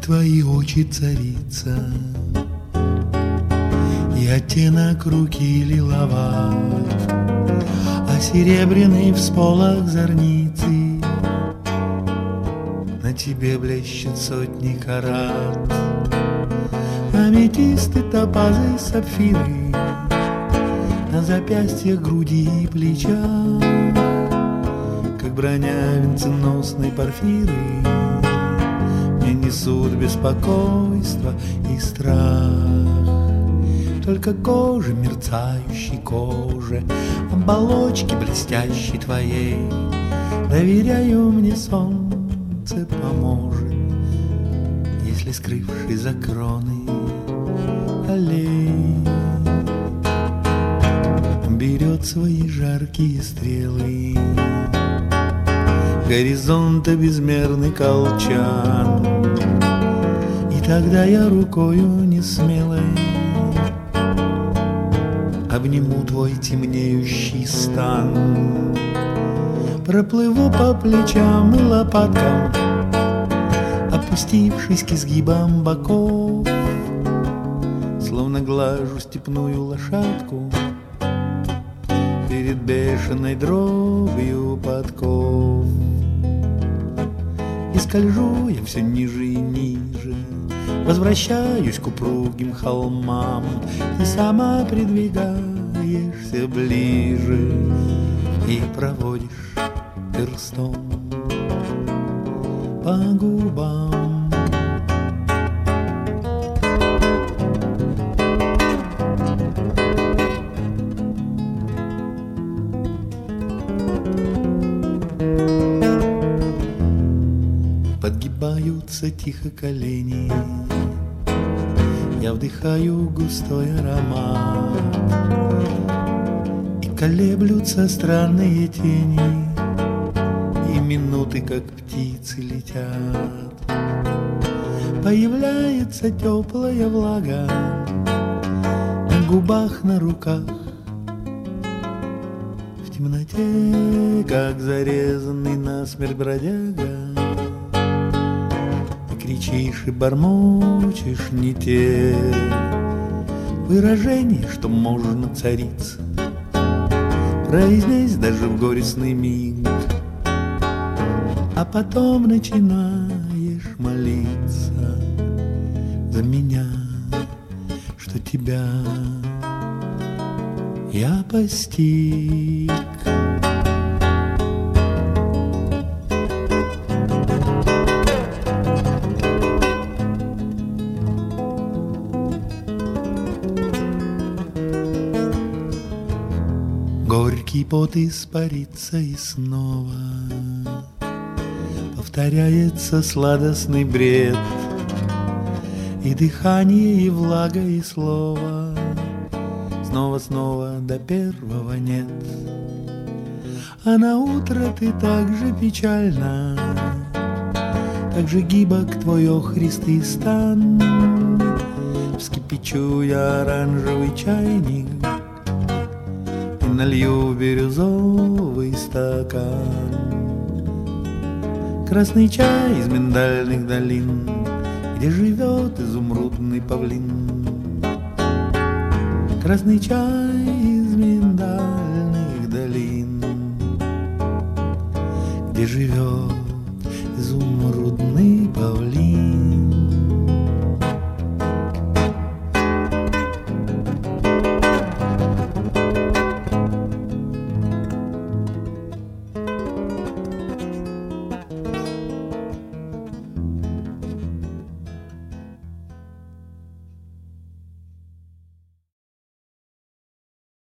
твои очи, царица, и оттенок руки лиловат, а серебряный всполох зорницы на тебе блещет сотни карат. Аметисты, топазы, сапфиры на запястьях, груди и плечах, как броня венценосной порфиры, мне несут беспокойство и страх. Только кожа, мерцающей коже, оболочки блестящей твоей, доверяю, мне солнце поможет, если, скрывшись за кроной аллей, берет свои жаркие стрелы горизонта безмерный колчан. И тогда я рукою несмелой обниму твой темнеющий стан, проплыву по плечам и лопаткам, опустившись к изгибам боков, словно глажу степную лошадку перед бешеной дробью подков. И скольжу я все ниже и ниже, возвращаюсь к упругим холмам. Ты сама придвигаешься ближе и проводишь перстом по губам. Подгибаются тихо колени, я вдыхаю густой аромат, и колеблются странные тени, и минуты, как птицы, летят. Появляется теплая влага на губах, на руках, в темноте, как зарезанный насмерть бродяга. Кричишь и бормочешь не те выражения, что можно царица произнесть даже в горестный миг, а потом начинаешь молиться за меня, что тебя я постиг. Горький пот испарится, и снова повторяется сладостный бред, и дыхание, и влага, и слово снова до первого нет. А на утро ты так же печальна, так же гибок твой охристый стан. Вскипячу я оранжевый чайник, налью бирюзовый стакан. Красный чай из миндальных долин, где живет изумрудный павлин. Красный чай из миндальных долин, где живет изумрудный павлин.